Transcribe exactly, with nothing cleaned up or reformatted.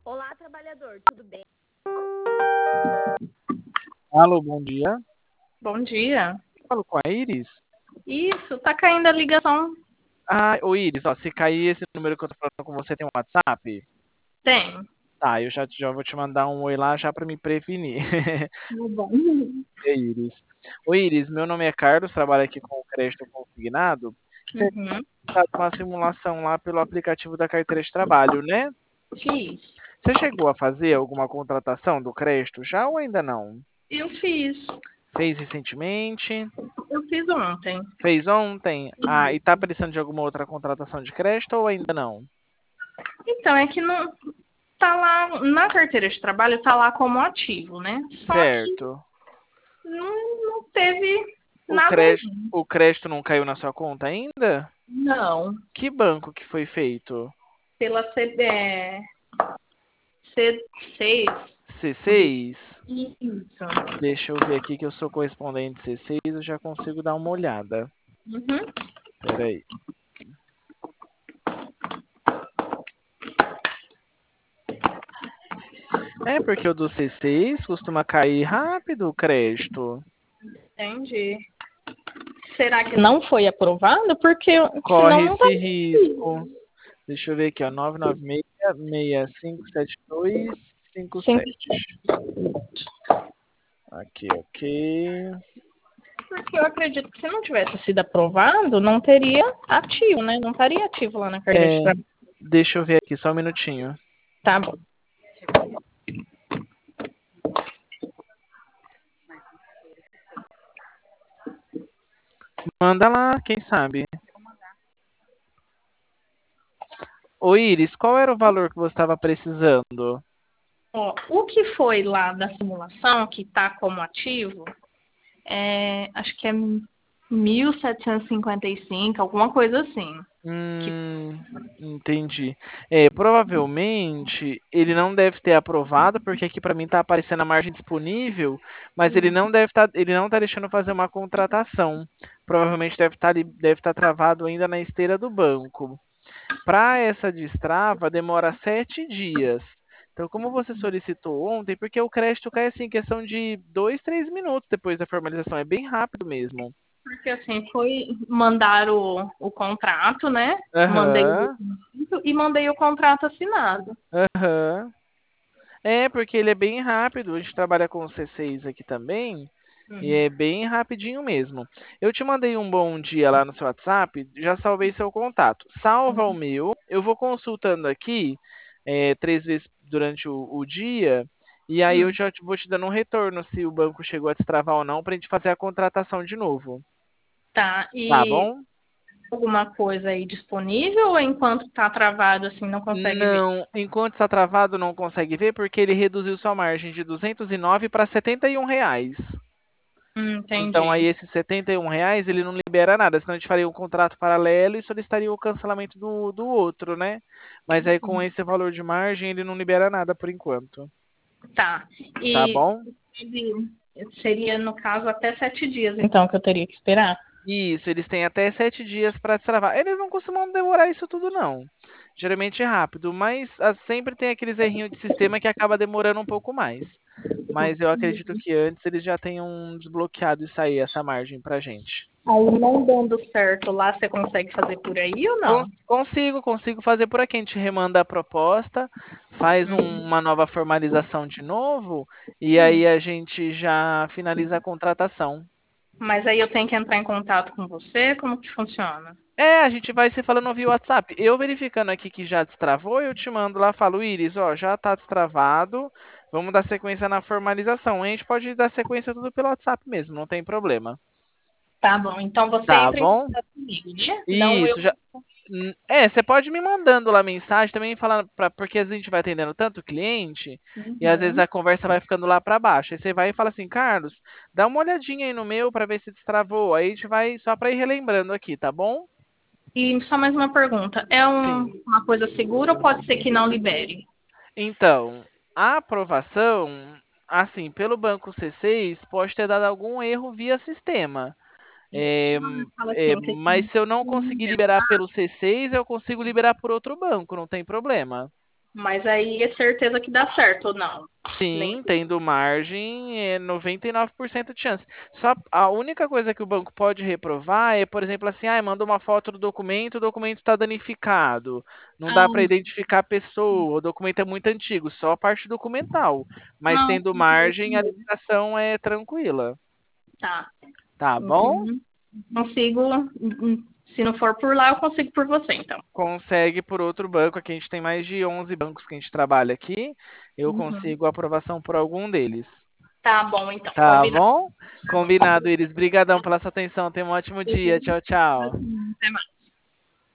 Olá, trabalhador, tudo bem? Alô, bom dia. Bom dia. Falo com a Iris? Isso, tá caindo a ligação. Ah, ô Iris, ó, se cair esse número que eu tô falando com você, tem um WhatsApp? Tem. Tá, eu já, já vou te mandar um oi lá já pra me prevenir. Tá bom. E aí, Iris? Ô Iris, meu nome é Carlos, trabalho aqui com o crédito consignado. Você Uhum. faz uma simulação lá pelo aplicativo da carteira de trabalho, né? Fiz. Você chegou a fazer alguma contratação do crédito já ou ainda não? Eu fiz. Fez recentemente? Eu fiz ontem. Fez ontem? Ah, e tá precisando de alguma outra contratação de crédito ou ainda não? Então, é que não tá lá na carteira de trabalho, tá lá como ativo, né? Só que Certo. não, não teve O nada crédito, ainda. o crédito não caiu na sua conta ainda? Não. Que banco que foi feito? Pela C B é, C seis. C seis? Isso. Deixa eu ver aqui que eu sou correspondente C seis, eu já consigo dar uma olhada. Uhum. Peraí. É porque o do C seis costuma cair rápido o crédito. Entendi. Será que não foi aprovado? Porque senão Corre não tá. esse risco. Deixa eu ver aqui, ó. nove nove seis, seis cinco sete dois cinco Sim. sete. Aqui, ok. Porque eu acredito que se não tivesse sido aprovado, não teria ativo, né? Não estaria ativo lá na carteira de É, trabalho. deixa eu ver aqui, só um minutinho. Tá bom. Manda lá, quem sabe. Ô Iris, qual era o valor que você estava precisando? Ó, o que foi lá da simulação, que está como ativo, é, acho que é mil setecentos e cinquenta e cinco, alguma coisa assim. Que, Hum, entendi. É, provavelmente ele não deve ter aprovado, porque aqui para mim está aparecendo a margem disponível, mas ele não deve estar, ele não tá deixando fazer uma contratação. Provavelmente deve estar, deve estar travado ainda na esteira do banco. Para essa destrava demora sete dias. Então, como você solicitou ontem, porque o crédito cai assim, em questão de dois, três minutos depois da formalização, é bem rápido mesmo. porque assim, foi mandar o, o contrato, né? Mandei o Aham, documento e mandei o contrato assinado. aham. É, porque ele é bem rápido. A gente trabalha com o C seis aqui também. E Hum. é bem rapidinho mesmo. Eu te mandei um bom dia lá no seu WhatsApp, já salvei seu contato. Salva o meu, eu vou consultando aqui é, três vezes durante o, o dia, e aí eu Hum. já te- vou te dando um retorno se o banco chegou a destravar ou não, para a gente fazer a contratação de novo. Tá, Tá e bom? alguma coisa aí disponível ou enquanto está travado assim não consegue ver? Não, enquanto está travado não consegue ver, porque ele reduziu sua margem de duzentos e nove para setenta e um reais. Hum, Então aí entendi. esses setenta e um reais ele não libera nada, senão a gente faria um contrato paralelo e solicitaria o cancelamento do, do outro, né? Mas aí com esse valor de margem ele não libera nada por enquanto. Tá. Tá E bom? ele- seria, no caso, até sete dias, então, que eu teria que esperar. Isso, eles têm até sete dias para destravar. Eles não costumam demorar isso tudo, não. Geralmente é rápido, mas ah, sempre tem aqueles errinhos de sistema que acaba demorando um pouco mais. Mas eu acredito que antes eles já tenham desbloqueado isso aí, essa margem pra gente. Aí, não dando certo lá, você consegue fazer por aí ou Cons- não? Consigo, consigo fazer por aqui. A gente remanda a proposta, faz um- uma nova formalização de novo e Hum. aí a gente já finaliza a contratação. Mas aí eu tenho que entrar em contato com você? Como que funciona? É, a gente vai se falando via WhatsApp. Eu verificando aqui que já destravou, eu te mando lá, falo, Iris, ó, já tá destravado, vamos dar sequência na formalização. A gente pode dar sequência tudo pelo WhatsApp mesmo, não tem problema. Tá bom. Então, você Tá entra em bom? contato comigo, né? Não eu. Isso, já. Hum, É, você pode me mandando lá mensagem também falando pra, porque às vezes a gente vai atendendo tanto cliente e às vezes Uhum. a conversa vai ficando lá pra baixo. Aí você vai e fala assim, Carlos, dá uma olhadinha aí no meu pra ver se destravou. Aí a gente vai só pra ir relembrando aqui, tá bom? E só mais uma pergunta. É Sim. um- uma coisa segura ou pode ser que não libere? Então, a aprovação, assim, pelo Banco C seis, pode ter dado algum erro via sistema. É, Fala é, assim, que mas assim, se eu não conseguir liberar pelo C seis, eu consigo liberar por outro banco, não tem problema. Mas aí é certeza que dá certo ou não? Nem. Sim, tendo margem, é noventa e nove por cento de chance. Só a única coisa que o banco pode reprovar é, por exemplo, assim, ah, manda uma foto do documento, o documento está danificado, não dá para Ah, identificar a pessoa, o documento é muito antigo, só a parte documental. Mas não, tendo então é isso margem, a mesmo. liberação é tranquila. Tá. Tá bom? Então, consigo. Se não for por lá, eu consigo por você, então. Consegue por outro banco, aqui a gente tem mais de onze bancos que a gente trabalha aqui, eu Uhum. consigo aprovação por algum deles. Tá bom, então. Tá Combinado. bom? Combinado, Iris. Brigadão pela sua atenção. Tenha um ótimo dia. Tchau, tchau. Até mais.